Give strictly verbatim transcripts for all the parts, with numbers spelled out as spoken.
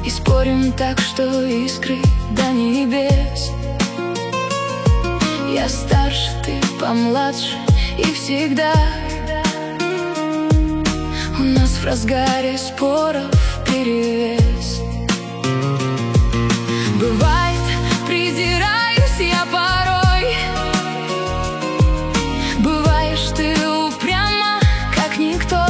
И спорим так, что искры до небес. Я старше, ты помладше, и всегда у нас в разгаре споров перевес. Бывает, придираюсь я порой, бываешь ты упряма, как никто.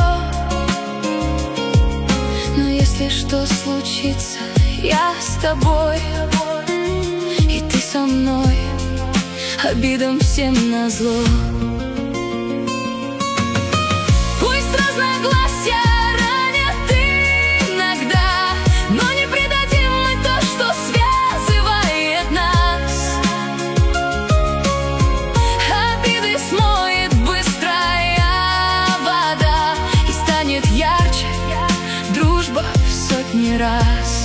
Но если что случится, я с тобой, и ты со мной, обидам всем назло. Пусть разногласия ранят иногда, но не предадим мы то, что связывает нас. Обиды смоет быстрая вода, и станет ярче дружба в сотни раз.